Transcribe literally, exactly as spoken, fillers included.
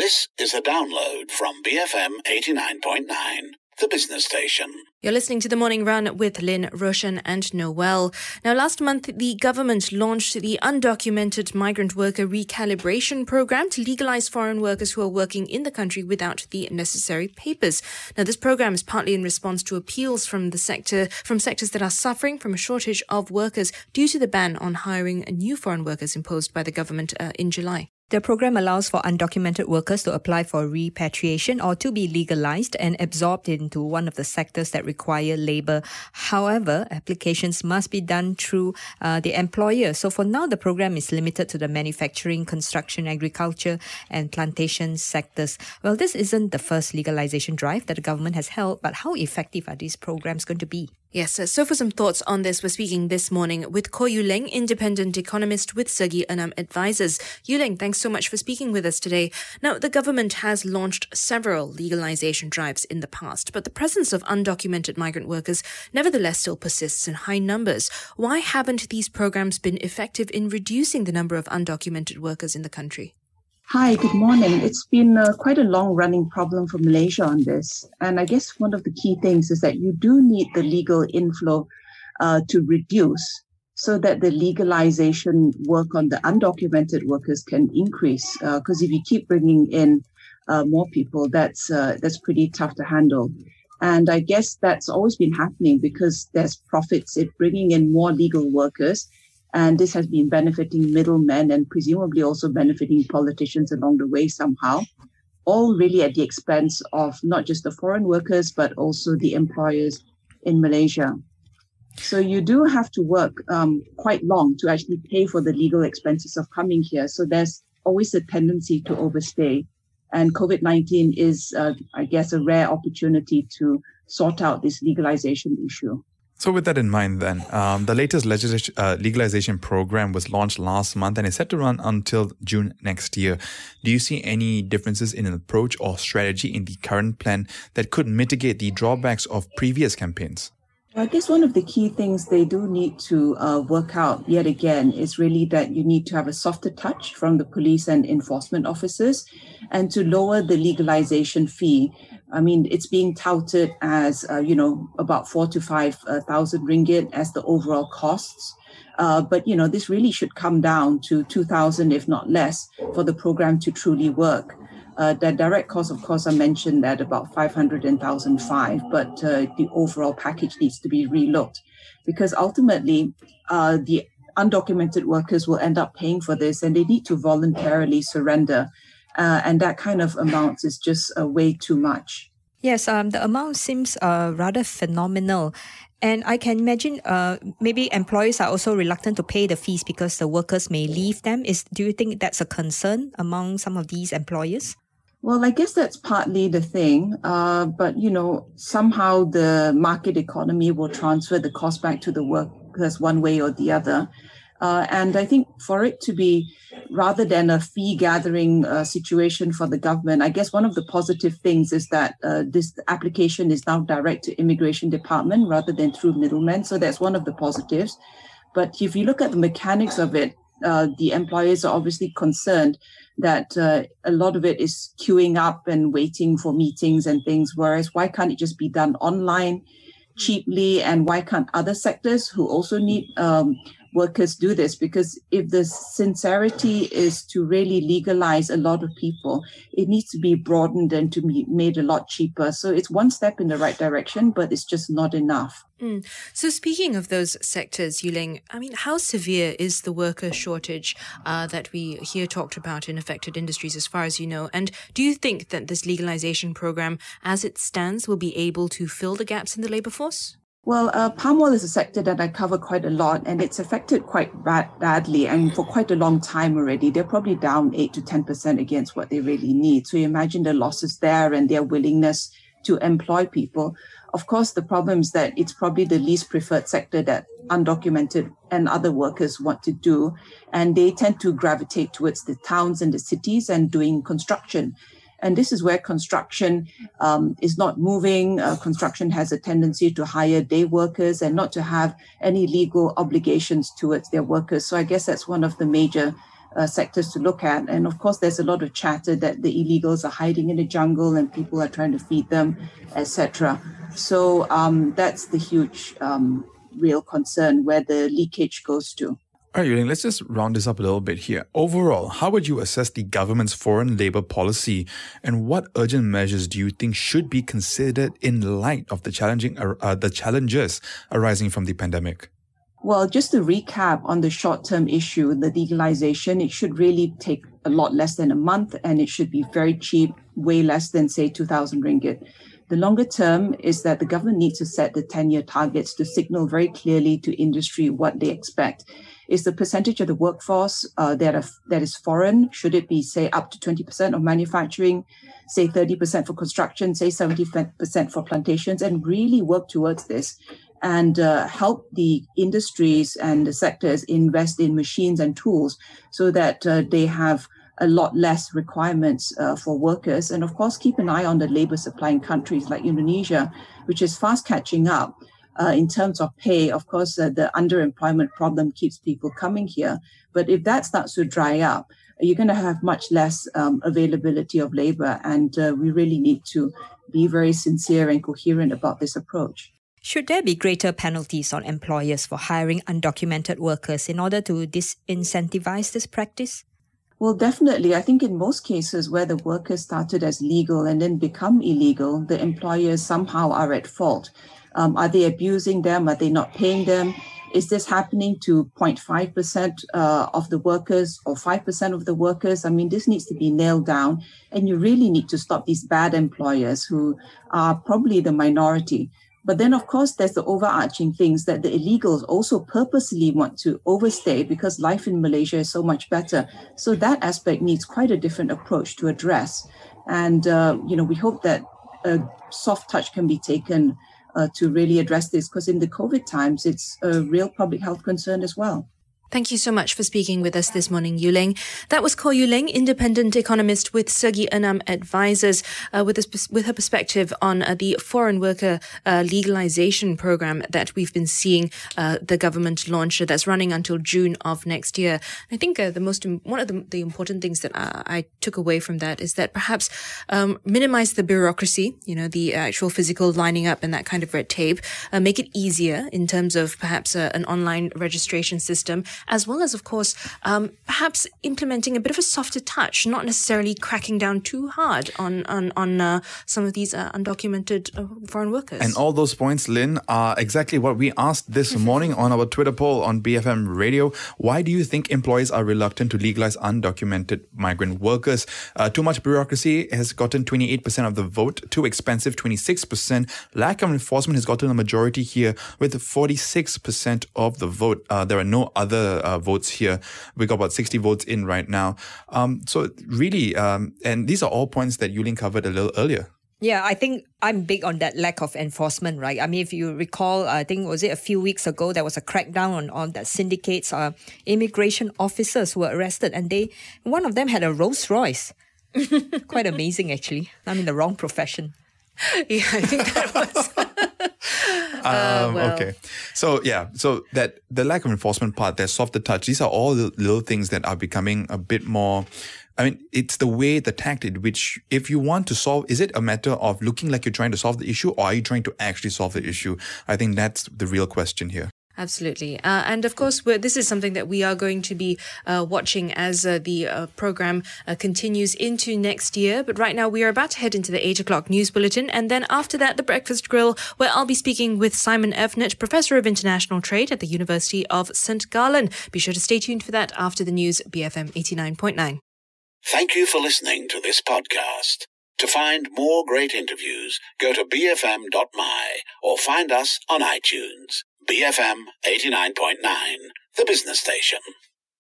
This is a download from B F M eighty-nine point nine, the business station. You're listening to The Morning Run with Lynn, Roshan and Noel. Now, last month, the government launched the Undocumented Migrant Worker Recalibration Program to legalise foreign workers who are working in the country without the necessary papers. Now, this program is partly in response to appeals from the sector, from sectors that are suffering from a shortage of workers due to the ban on hiring new foreign workers imposed by the government uh, in July. The program allows for undocumented workers to apply for repatriation or to be legalized and absorbed into one of the sectors that require labor. However, applications must be done through uh, the employer. So for now, the program is limited to the manufacturing, construction, agriculture and plantation sectors. Well, this isn't the first legalization drive that the government has held, but how effective are these programs going to be? Yes, so for some thoughts on this, we're speaking this morning with Koh Yuleng, independent economist with Segi Enam Advisors. Yuleng, thanks so much for speaking with us today. Now, the government has launched several legalization drives in the past, but the presence of undocumented migrant workers nevertheless still persists in high numbers. Why haven't these programs been effective in reducing the number of undocumented workers in the country? Hi, good morning. It's been uh, quite a long-running problem for Malaysia on this. And I guess one of the key things is that you do need the legal inflow uh, to reduce so that the legalization work on the undocumented workers can increase. Because uh, if you keep bringing in uh, more people, that's uh, that's pretty tough to handle. And I guess that's always been happening because there's profits in bringing in more legal workers. And this has been benefiting middlemen and presumably also benefiting politicians along the way somehow, all really at the expense of not just the foreign workers, but also the employers in Malaysia. So you do have to work um, quite long to actually pay for the legal expenses of coming here. So there's always a tendency to overstay. And COVID nineteen is, uh, I guess, a rare opportunity to sort out this legalization issue. So with that in mind then, um, the latest legislation, uh, legalization program was launched last month and is set to run until June next year. Do you see any differences in an approach or strategy in the current plan that could mitigate the drawbacks of previous campaigns? I guess one of the key things they do need to uh, work out yet again is really that you need to have a softer touch from the police and enforcement officers and to lower the legalization fee. I mean, it's being touted as, uh, you know, about four to five uh, thousand ringgit as the overall costs. Uh, but, you know, this really should come down to two thousand, if not less, for the program to truly work. Uh, the direct costs, of course, are mentioned at about five hundred and one thousand five, but uh, the overall package needs to be relooked because ultimately uh, the undocumented workers will end up paying for this and they need to voluntarily surrender. Uh, and that kind of amount is just uh, way too much. Yes, um, the amount seems uh, rather phenomenal. And I can imagine uh, maybe employers are also reluctant to pay the fees because the workers may leave them. Is Do you think that's a concern among some of these employers? Well, I guess that's partly the thing. Uh, but, you know, somehow the market economy will transfer the cost back to the workers one way or the other. Uh, and I think for it to be rather than a fee gathering uh, situation for the government, I guess one of the positive things is that uh, this application is now direct to Immigration Department rather than through middlemen. So that's one of the positives. But if you look at the mechanics of it, uh, the employers are obviously concerned that uh, a lot of it is queuing up and waiting for meetings and things. Whereas why can't it just be done online, cheaply? And why can't other sectors who also need um, workers do this? Because if the sincerity is to really legalize a lot of people, it needs to be broadened and to be made a lot cheaper. So it's one step in the right direction, but it's just not enough. Mm. So speaking of those sectors, Yuleng, I mean, how severe is the worker shortage uh, that we hear talked about in affected industries as far as you know? And do you think that this legalization program, as it stands, will be able to fill the gaps in the labour force? Well, uh, palm oil is a sector that I cover quite a lot, and it's affected quite bad, badly and for quite a long time already. They're probably down eight to ten percent against what they really need. So you imagine the losses there and their willingness to employ people. Of course, the problem is that it's probably the least preferred sector that undocumented and other workers want to do. And they tend to gravitate towards the towns and the cities and doing construction. And this is where construction um, is not moving. Uh, construction has a tendency to hire day workers and not to have any legal obligations towards their workers. So I guess that's one of the major uh, sectors to look at. And of course, there's a lot of chatter that the illegals are hiding in the jungle and people are trying to feed them, et cetera. So um, that's the huge um, real concern where the leakage goes to. All right, Yuling, let's just round this up a little bit here. Overall, how would you assess the government's foreign labour policy, and what urgent measures do you think should be considered in light of the challenging uh, the challenges arising from the pandemic? Well, just to recap on the short-term issue, the legalization, it should really take a lot less than a month, and it should be very cheap, way less than, say, two thousand ringgit. The longer term is that the government needs to set the ten-year targets to signal very clearly to industry what they expect. Is the percentage of the workforce uh, that, are, that is foreign? Should it be, say, up to twenty percent of manufacturing, say thirty percent for construction, say seventy percent for plantations, and really work towards this and uh, help the industries and the sectors invest in machines and tools so that uh, they have a lot less requirements uh, for workers. And of course, keep an eye on the labor supplying countries like Indonesia, which is fast catching up. Uh, in terms of pay, of course, uh, the underemployment problem keeps people coming here. But if that starts to dry up, you're going to have much less um, availability of labor. And uh, we really need to be very sincere and coherent about this approach. Should there be greater penalties on employers for hiring undocumented workers in order to disincentivize this practice? Well, definitely. I think in most cases where the workers started as legal and then become illegal, the employers somehow are at fault. Um, are they abusing them? Are they not paying them? Is this happening to zero point five percent uh, of the workers or five percent of the workers? I mean, this needs to be nailed down. And you really need to stop these bad employers who are probably the minority. But then, of course, there's the overarching things that the illegals also purposely want to overstay because life in Malaysia is so much better. So that aspect needs quite a different approach to address. And, uh, you know, we hope that a soft touch can be taken Uh, to really address this, because in the COVID times, it's a real public health concern as well. Thank you so much for speaking with us this morning, Yuling. That was Ko Yuling, independent economist with Segi Enam Advisors, uh, with, this, with her perspective on uh, the foreign worker uh, legalization program that we've been seeing uh, the government launch that's running until June of next year. I think uh, the most one of the, the important things that I, I took away from that is that perhaps um, minimize the bureaucracy, you know, the actual physical lining up and that kind of red tape, uh, make it easier in terms of perhaps uh, an online registration system, as well as, of course, um, perhaps implementing a bit of a softer touch, not necessarily cracking down too hard on on, on uh, some of these uh, undocumented uh, foreign workers. And all those points, Lynn, are exactly what we asked this morning on our Twitter poll on B F M Radio. Why do you think employers are reluctant to legalize undocumented migrant workers? Uh, too much bureaucracy has gotten twenty-eight percent of the vote. Too expensive, twenty-six percent. Lack of enforcement has gotten a majority here with forty-six percent of the vote. Uh, there are no other uh, votes here. We got about sixty votes in right now. Um, so really, um, and these are all points that Yuling covered a little earlier. Yeah, I think I'm big on that lack of enforcement, right? I mean, if you recall, I think, was it a few weeks ago, there was a crackdown on, on that syndicate's uh, immigration officers who were arrested, and they, one of them had a Rolls Royce. Quite amazing, actually. I'm in the wrong profession. Yeah, I think that was... Um, uh, well. Okay. So, yeah. So that the lack of enforcement part, there's softer touch. These are all the little things that are becoming a bit more... I mean, it's the way, the tact in which, if you want to solve, is it a matter of looking like you're trying to solve the issue, or are you trying to actually solve the issue? I think that's the real question here. Absolutely. Uh, and of course, we're, this is something that we are going to be uh, watching as uh, the uh, program uh, continues into next year. But right now, we are about to head into the eight o'clock news bulletin. And then after that, the Breakfast Grill, where I'll be speaking with Simon Evnett, Professor of International Trade at the University of Saint Gallen. Be sure to stay tuned for that after the news, B F M eighty-nine point nine. Thank you for listening to this podcast. To find more great interviews, go to b f m dot m y or find us on iTunes. B F M eighty-nine point nine, the business station.